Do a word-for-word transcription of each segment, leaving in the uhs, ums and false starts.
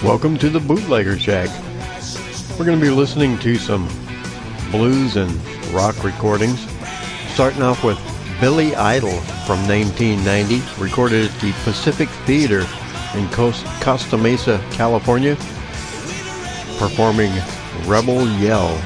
Welcome to the Bootlegger Shack. We're going to be listening to some blues and rock recordings, starting off with Billy Idol from nineteen ninety, recorded at the Pacific Theater in Costa Mesa, California, performing Rebel Yell.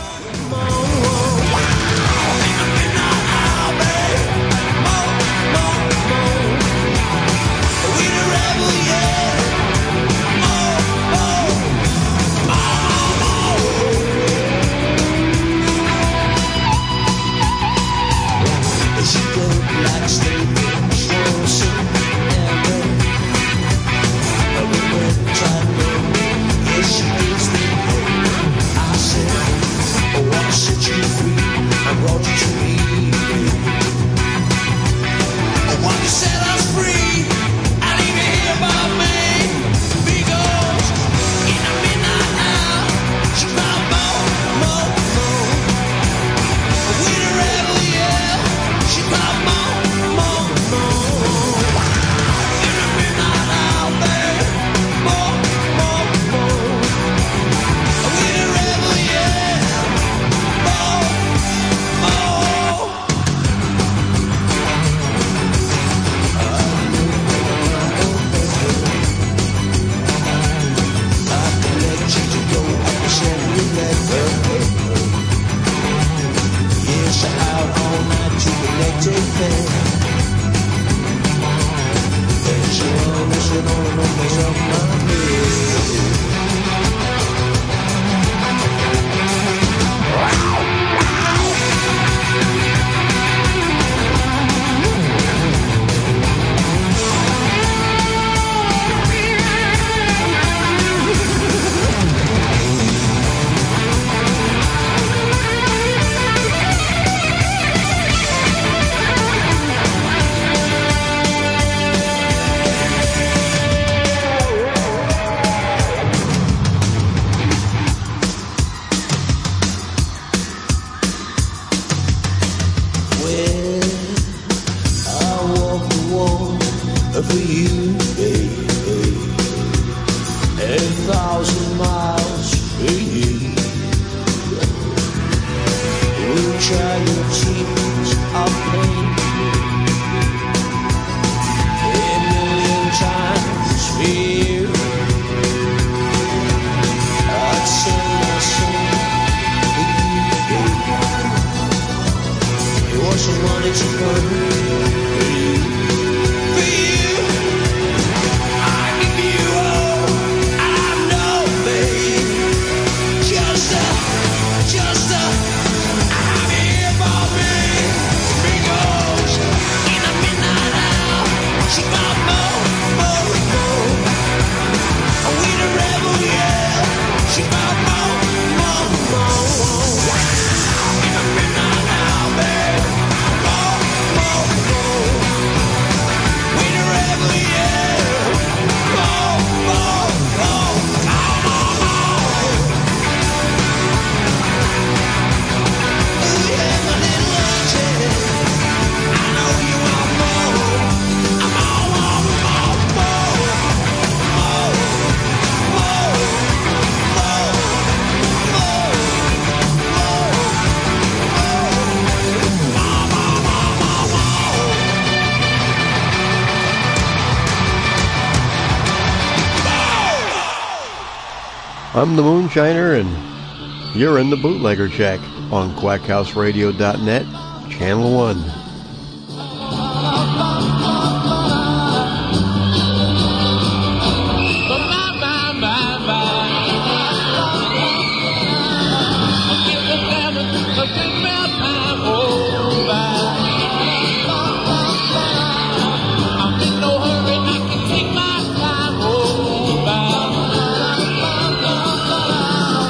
I'm the Moonshiner, and you're in the Bootlegger Shack on quack house radio dot net, Channel one.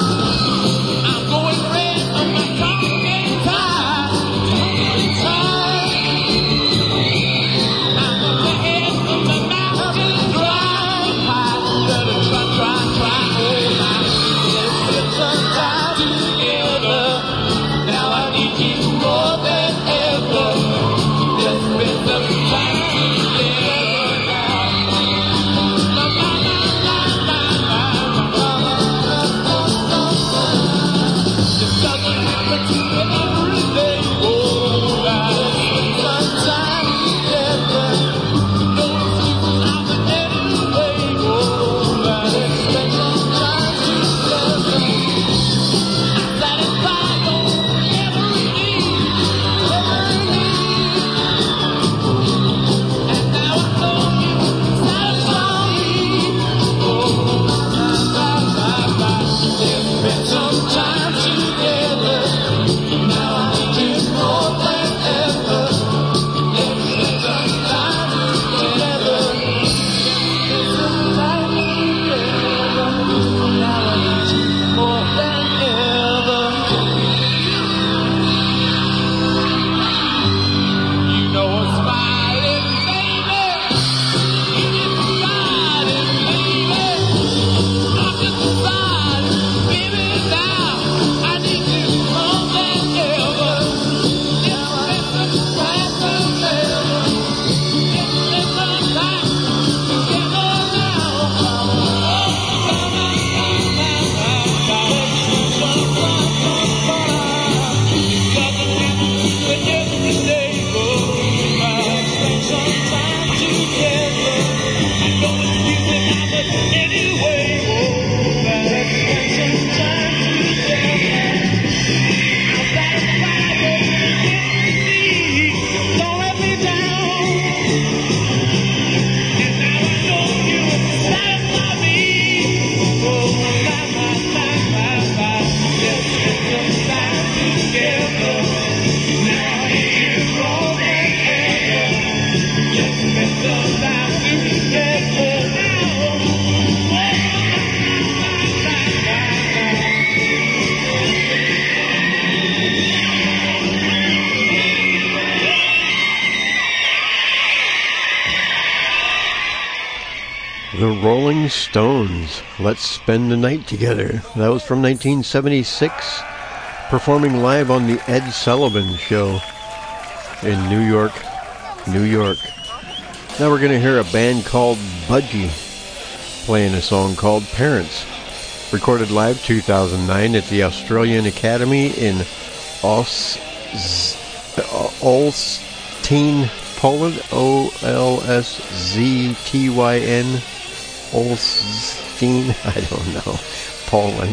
I'm going red on my tongue and tie. The Rolling Stones, Let's Spend the Night Together. That was from nineteen seventy-six, performing live on the Ed Sullivan Show in New York, New York. Now we're going to hear a band called Budgie playing a song called Parents, recorded live two thousand nine at the Australian Academy in Os- Olsztyn, Poland, O L S Z T Y N, Olsztyn, I don't know, Poland.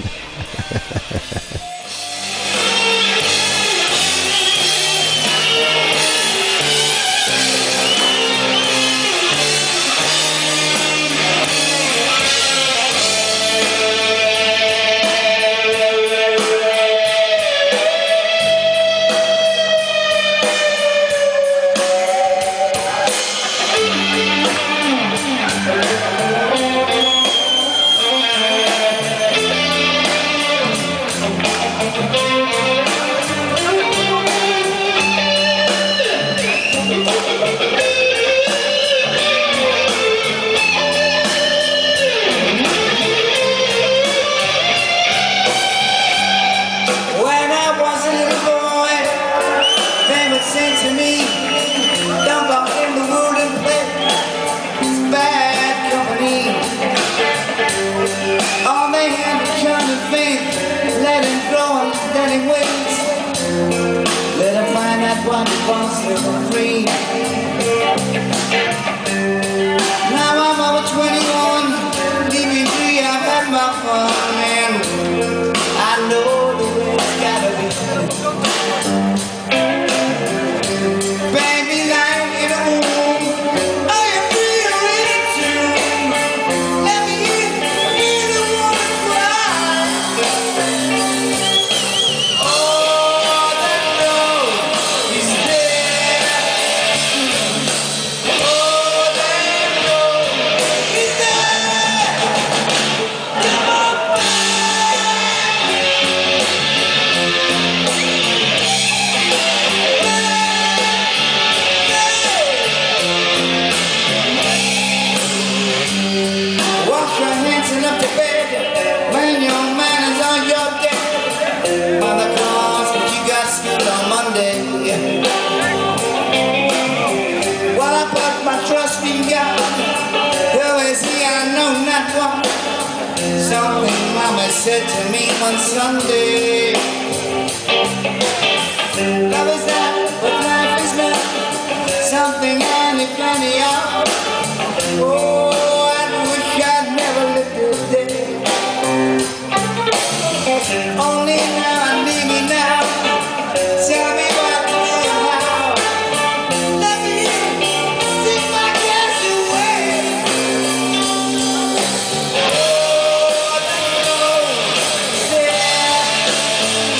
Yeah.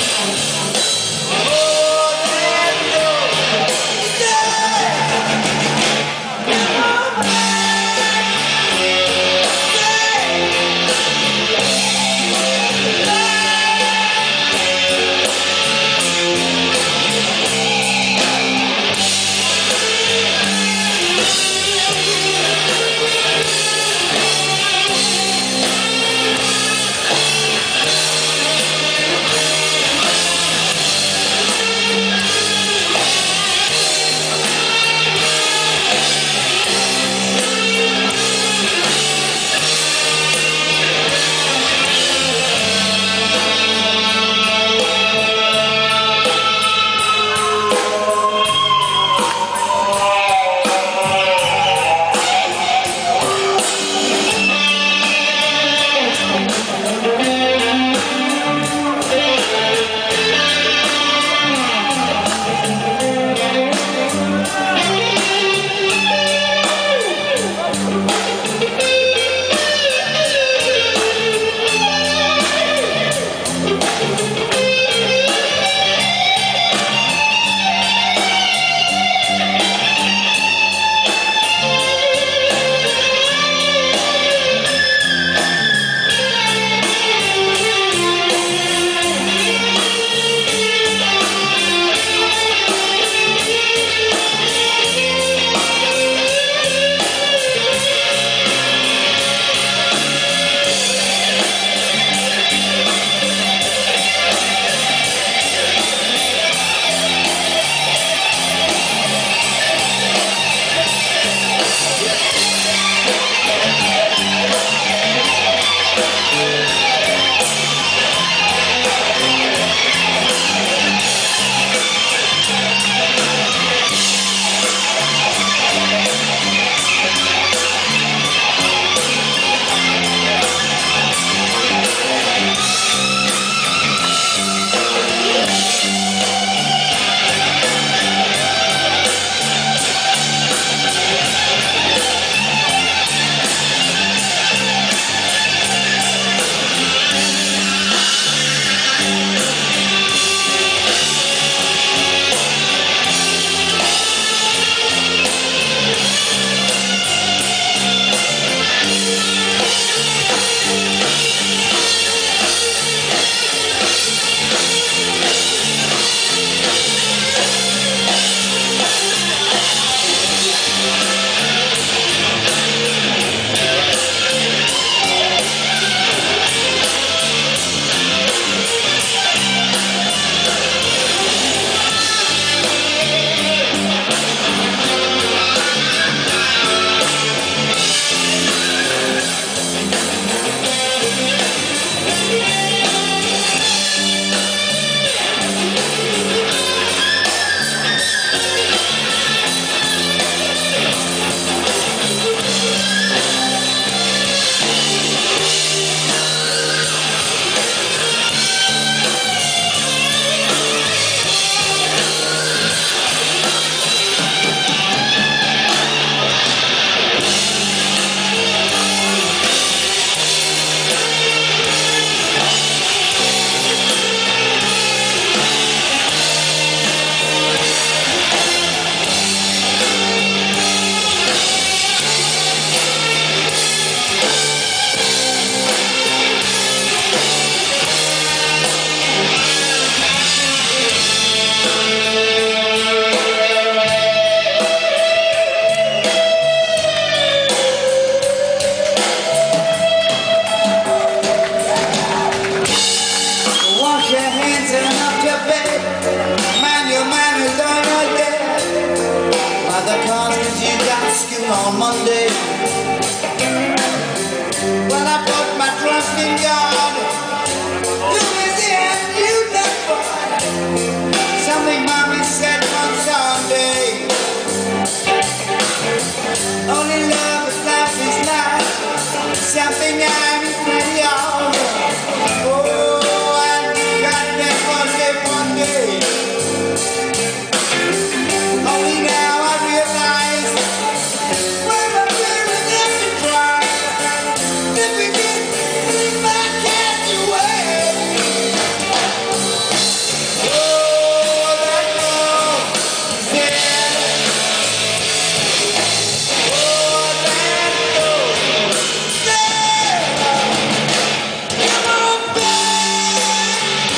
school on Monday. When I put my trust in God, Louisiana, you know what? Something mommy said on Sunday. Only love is life is not something I'm plenty of. Oh, and God never live one day. Only now I realize when I'm feeling every try. If we get my cat away. Oh, that love is there. Oh, that love is there. Come on back.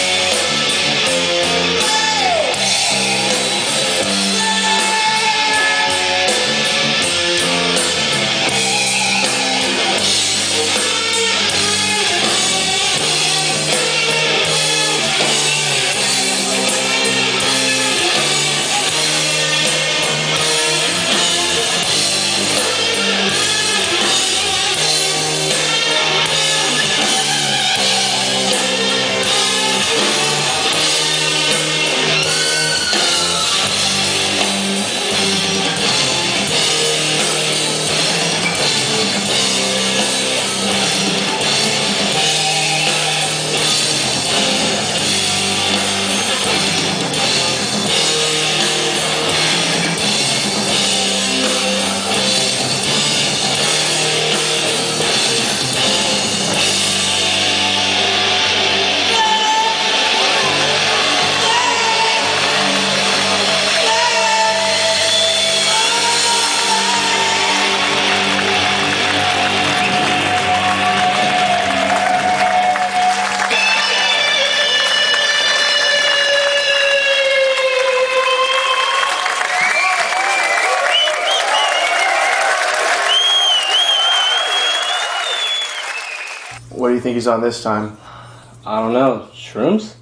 What do you think he's on this time? I don't know. Shrooms?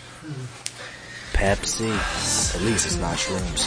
Pepsi. At least it's not shrooms.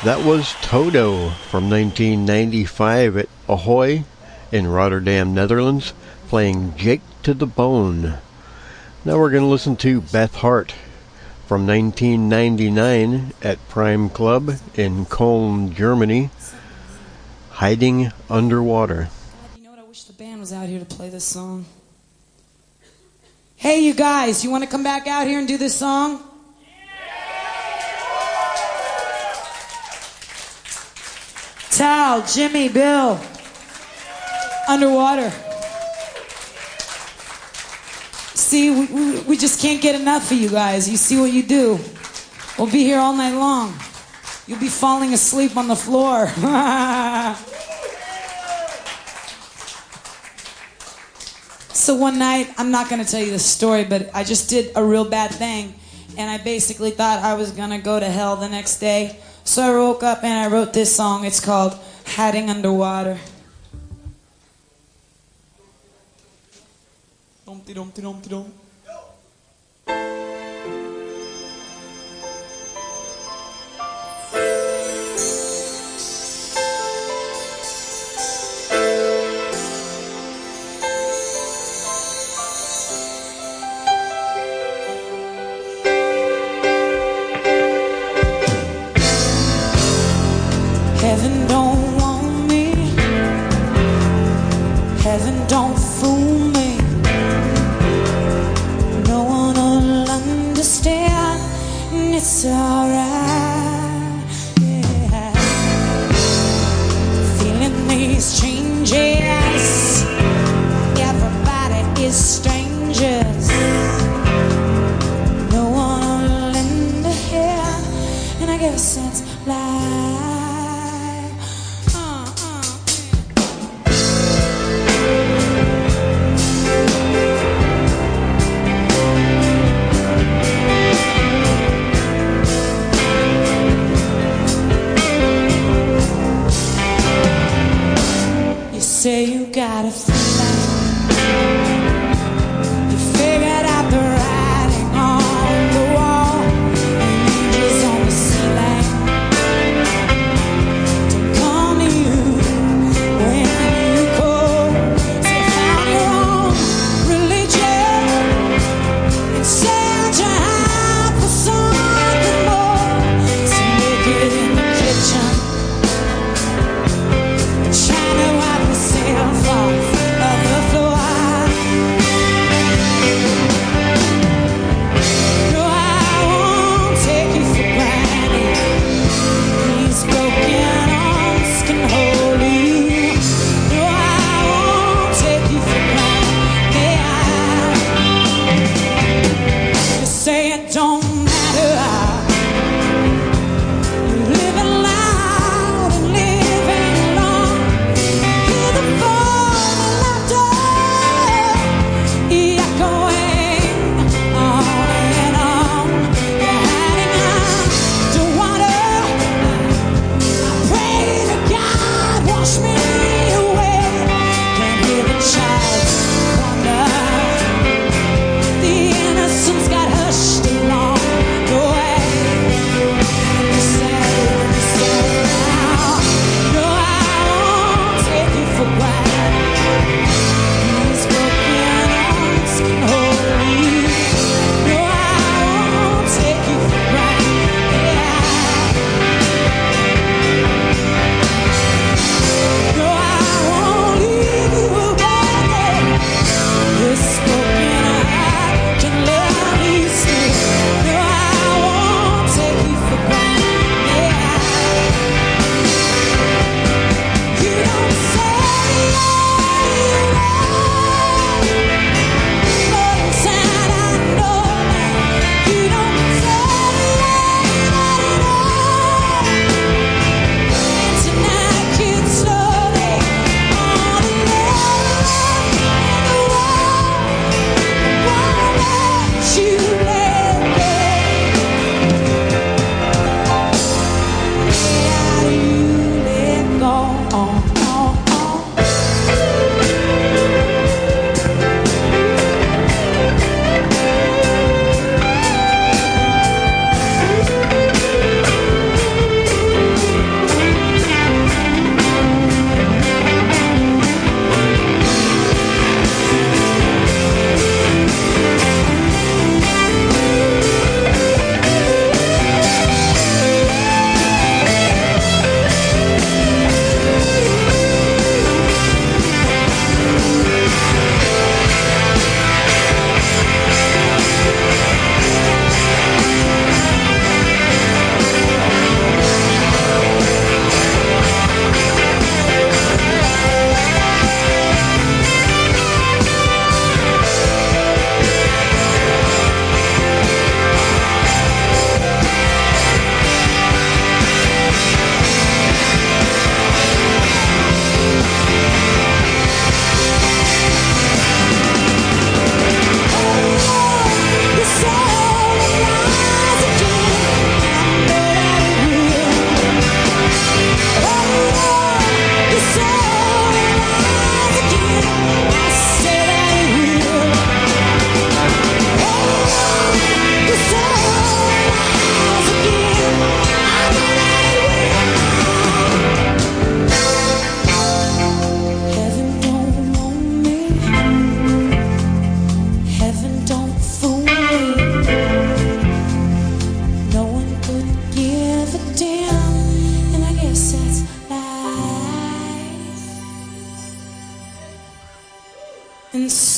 That was Toto from nineteen ninety-five at Ahoy in Rotterdam, Netherlands, playing Jake to the Bone. Now we're going to listen to Beth Hart from nineteen ninety-nine at Prime Club in Cologne, Germany, Hiding Underwater. You know what? I wish the band was out here to play this song. Hey, you guys, you want to come back out here and do this song? Tal, Jimmy, Bill, Underwater. See, we, we, we just can't get enough of you guys. You see what you do. We'll be here all night long. You'll be falling asleep on the floor. So one night, I'm not going to tell you the story, but I just did a real bad thing, and I basically thought I was going to go to hell the next day. So I woke up and I wrote this song. It's called Hiding Underwater. Dumpty dumpty dumpty dum. Heaven don't want me. Heaven don't fool me. No one will understand, and it's alright. Yeah. Feeling these changes. Everybody is strangers. No one will lend a hand, and I guess that's life. Say you got a feeling, you figured out the writing on the wall, and angels on the ceiling.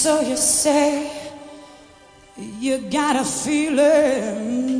So you say you got a feeling.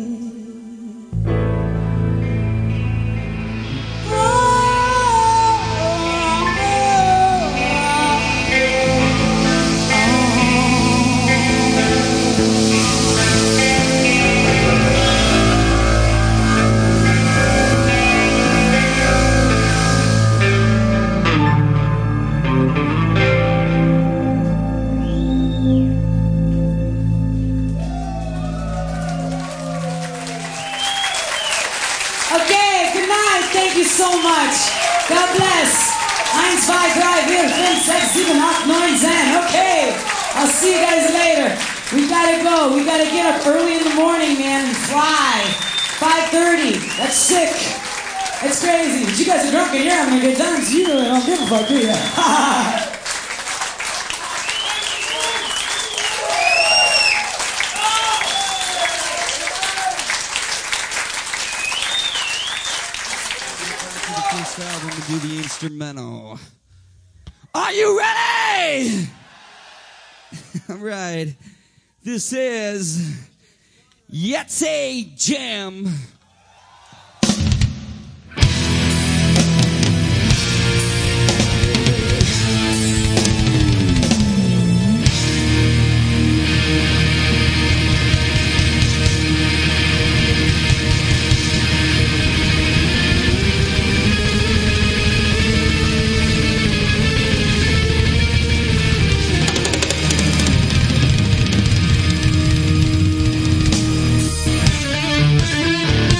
Thank you so much. God bless. eins, zwei, drei, vier, fünf, sechs, sieben, acht, neun, ten. Okay. I'll see you guys later. We gotta go. We gotta get up early in the morning, man, and fly. five thirty. That's sick. It's crazy. But you guys are drunk and you're having a good time, so you really don't give a fuck, do you? Album to do the instrumental. Are you ready? All right. This is Yeti Jam. Thank you.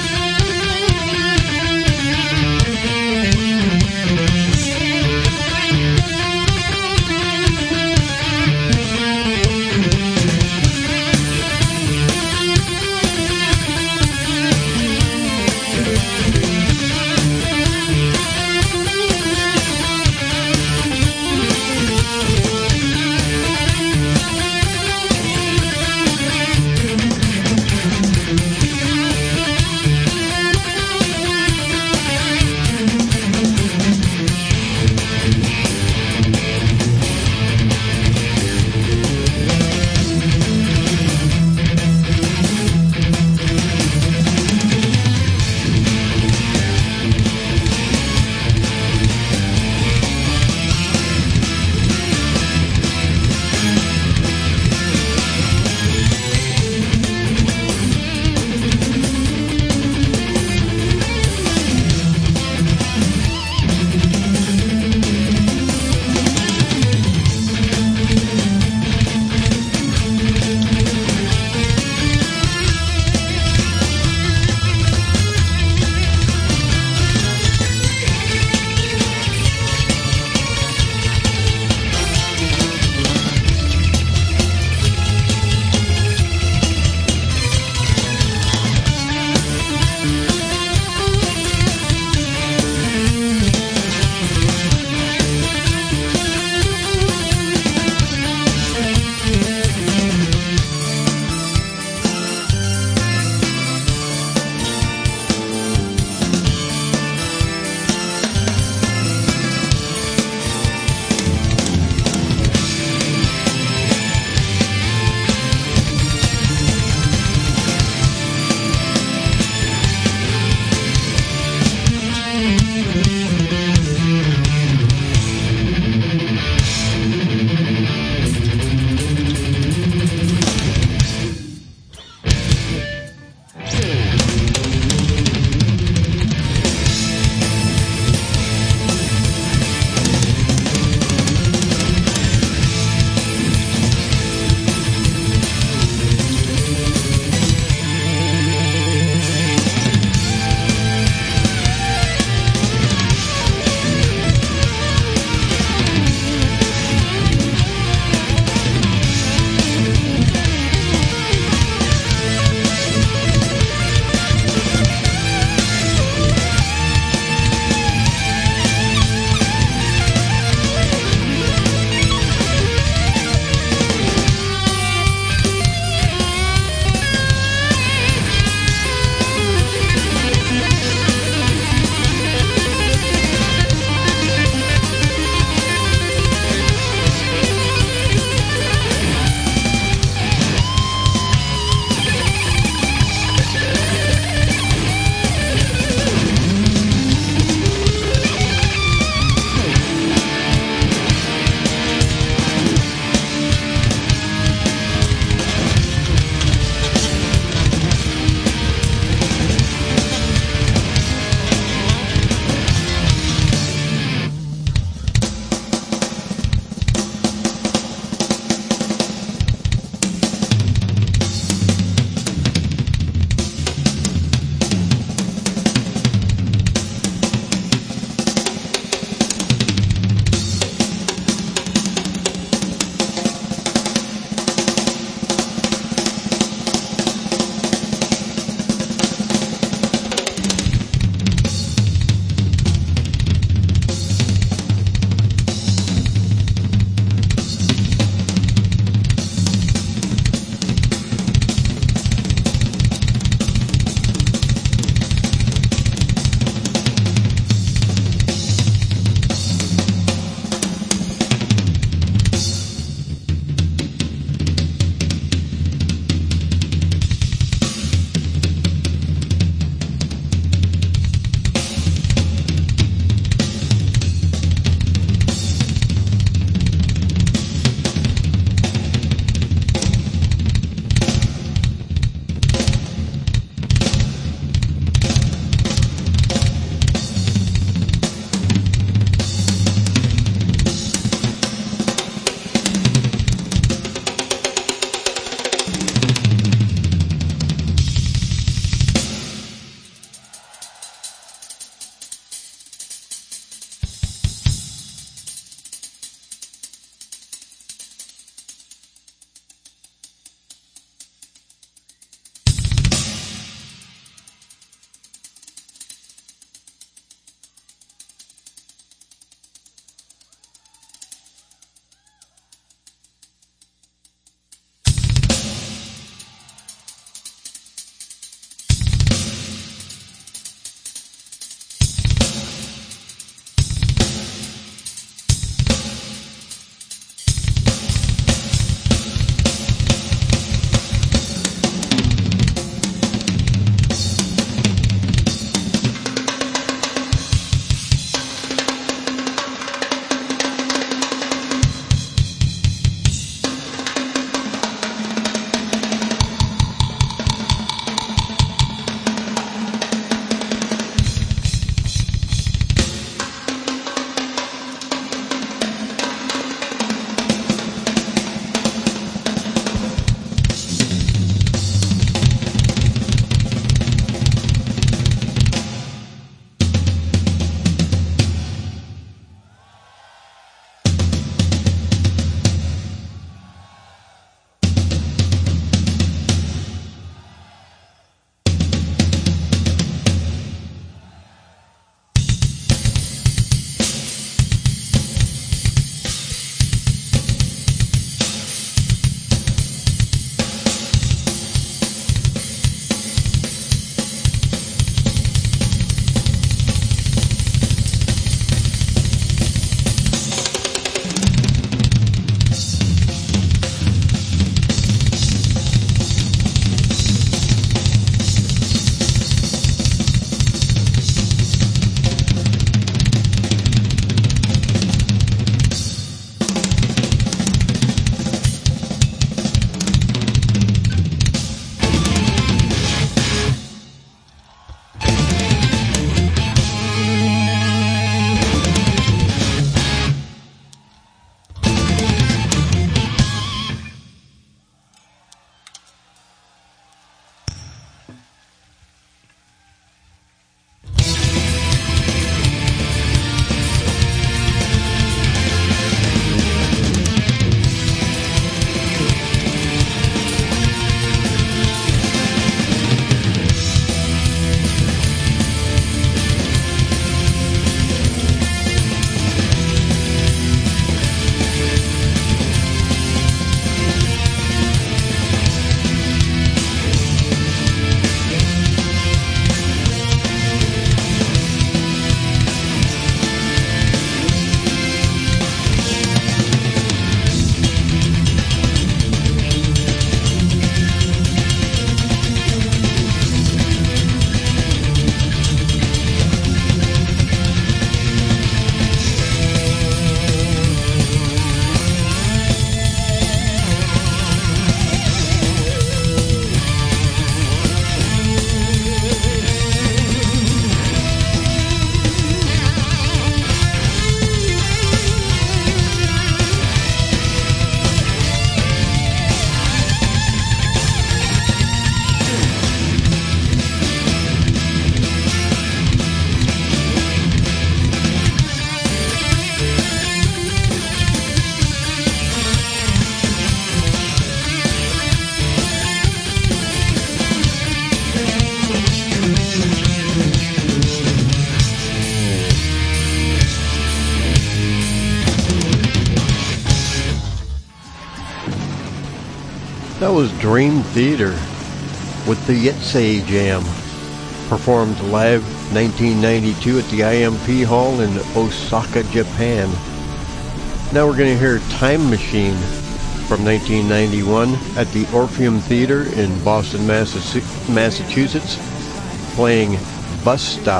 That was Dream Theater with the Yetsei Jam, performed live nineteen ninety-two at the I M P Hall in Osaka, Japan. Now we're going to hear Time Machine from nineteen ninety-one at the Orpheum Theater in Boston, Massachusetts, playing Bus Stop.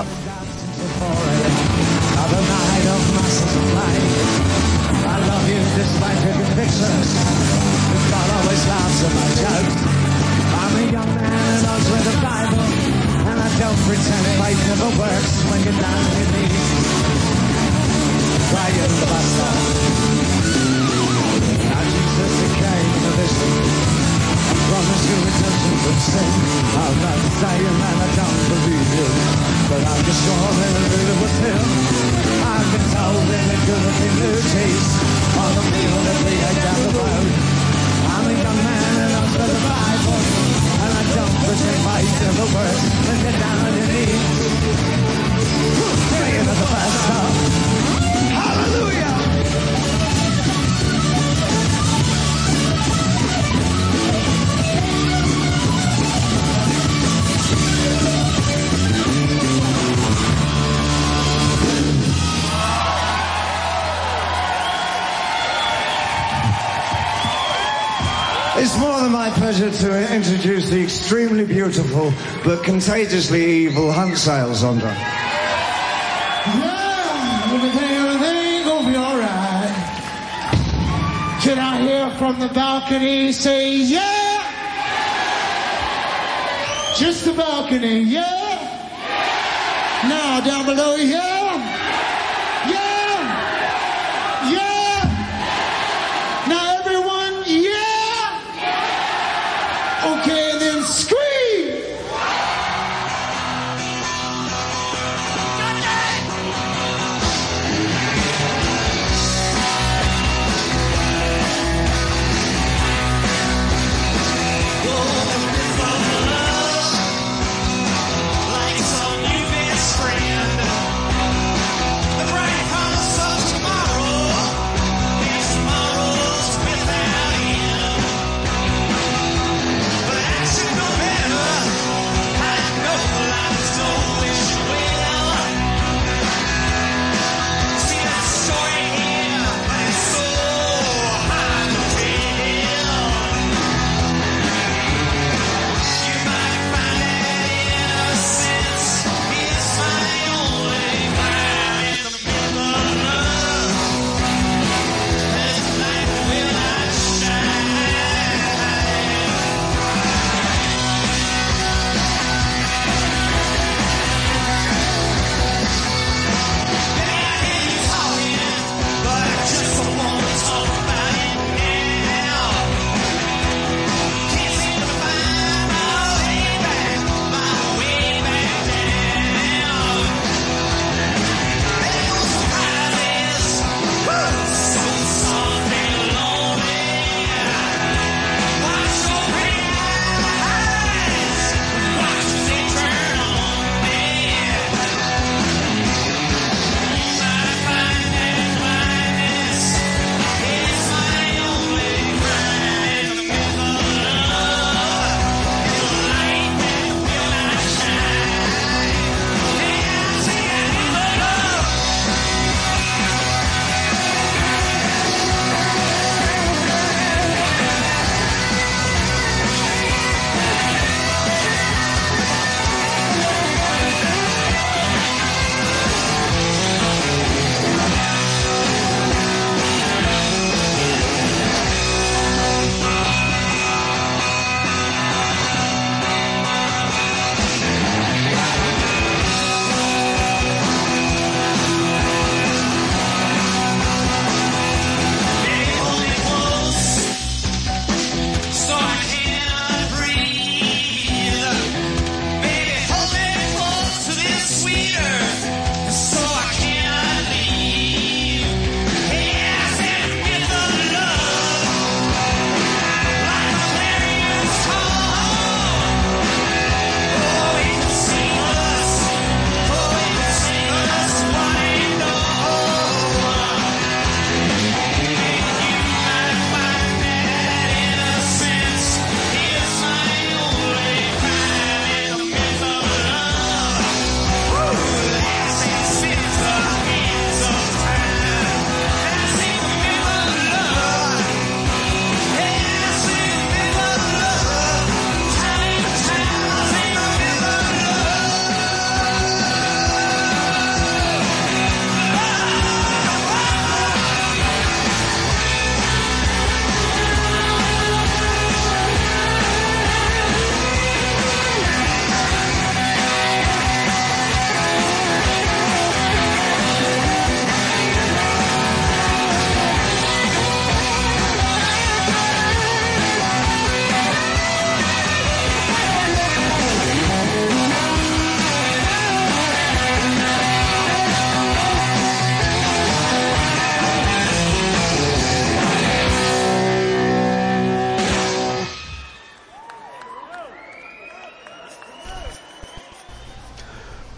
I'm a young man and I read the Bible, and I don't pretend life never works when you're down on your knees, crying the bus stop. Now Jesus came to this, I promise you redemption from sin. I'm not saying that I don't believe you, but I'm just sure that I really was him. I've been told that there couldn't be new cheese on the meal that we ate down the road. I'm a young man and I'm for the Bible, and I don't pretend life never works when you're down on your knees, praying at the bus stop. Hallelujah! It's more than my pleasure to introduce the extremely beautiful but contagiously evil Hunt Sales, Andre. Yeah, everything, everything gonna be alright. Can I hear from the balcony say yeah? Just the balcony, yeah? Now down below, yeah? Yeah? Yeah? Now everyone, yeah? Okay, and then scream! Like some new best friend.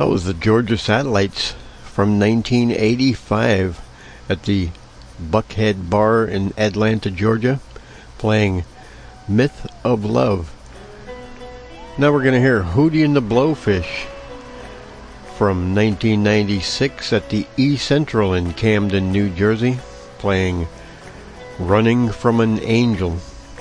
was the Georgia Satellites from nineteen eighty-five at the Buckhead Bar in Atlanta, Georgia, playing Myth of Love. Now we're going to hear Hootie and the Blowfish from nineteen ninety-six at the E Central in Camden, New Jersey, playing Running from an Angel.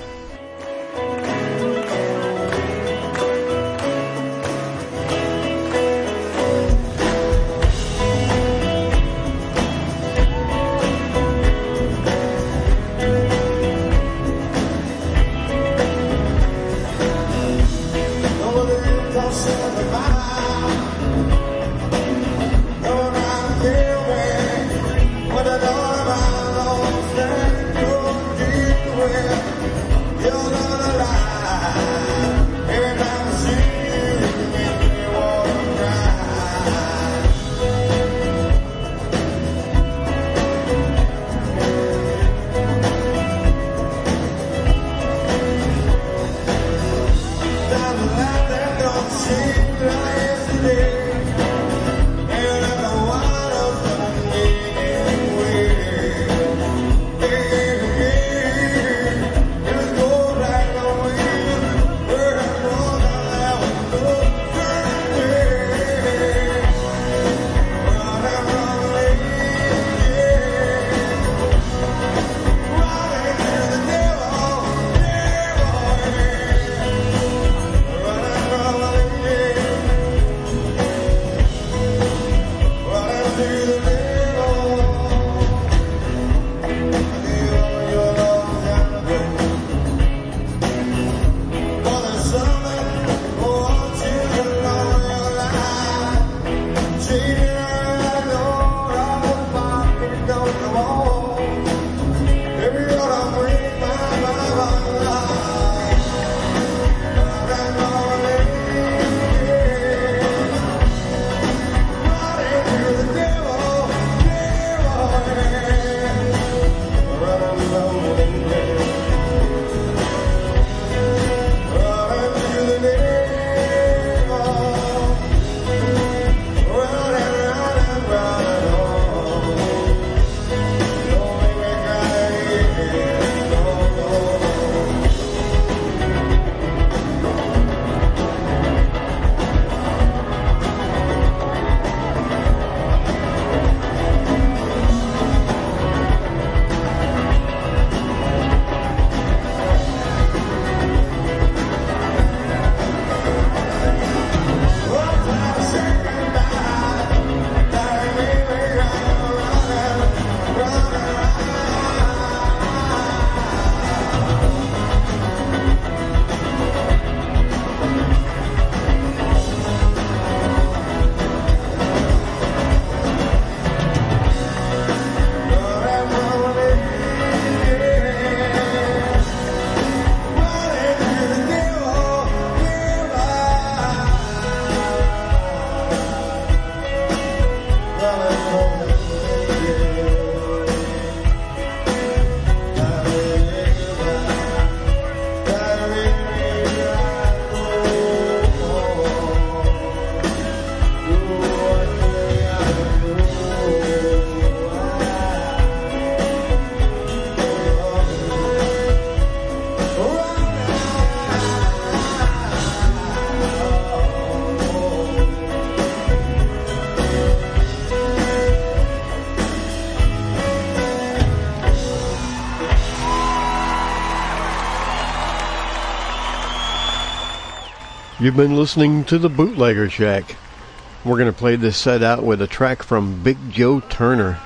You've been listening to the Bootlegger Shack. We're going to play this set out with a track from Big Joe Turner,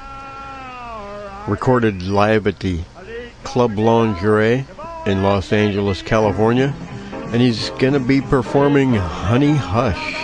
recorded live at the Club Lingerie in Los Angeles, California, and he's going to be performing Honey Hush.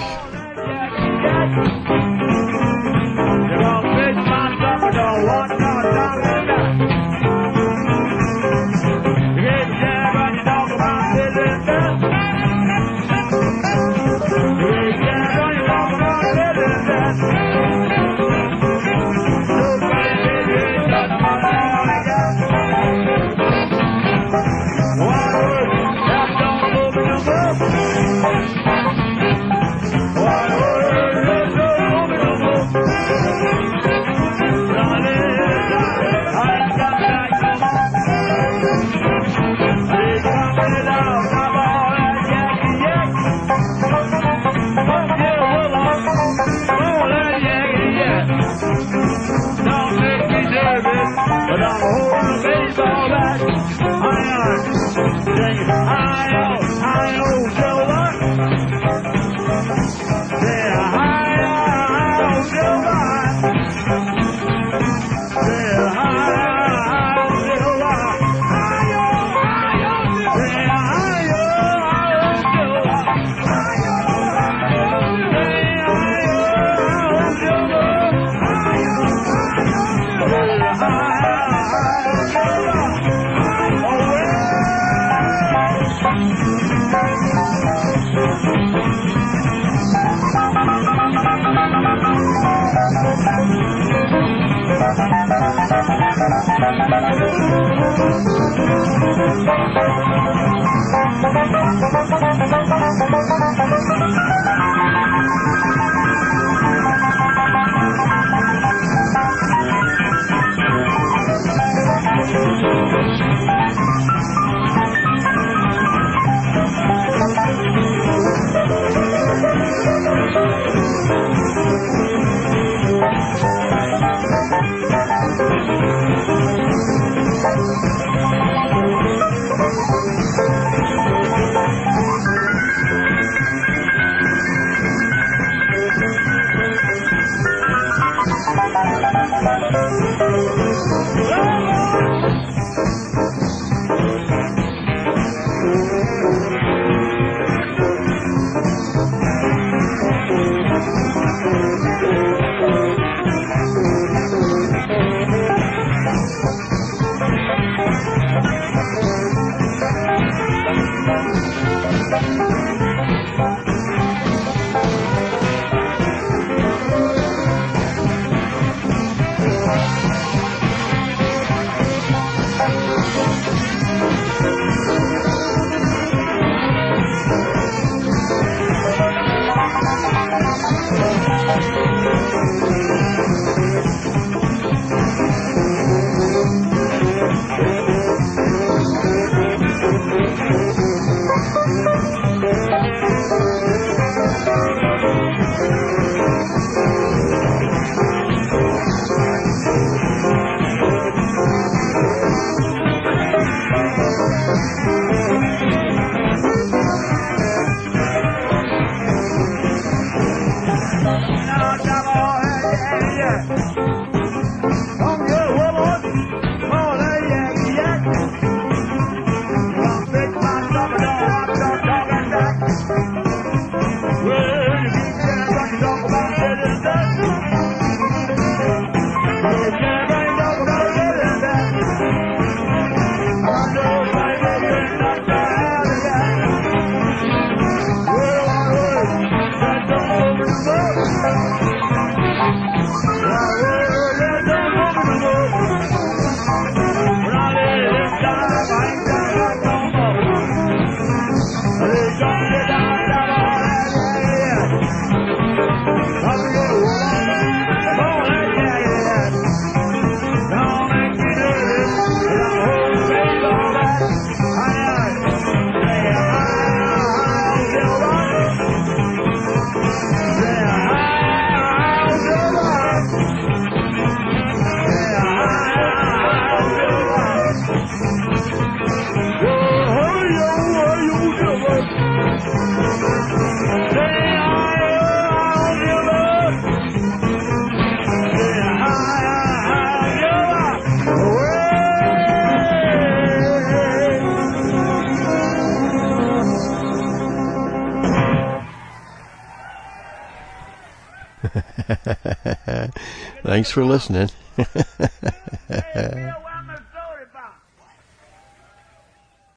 Thanks for listening.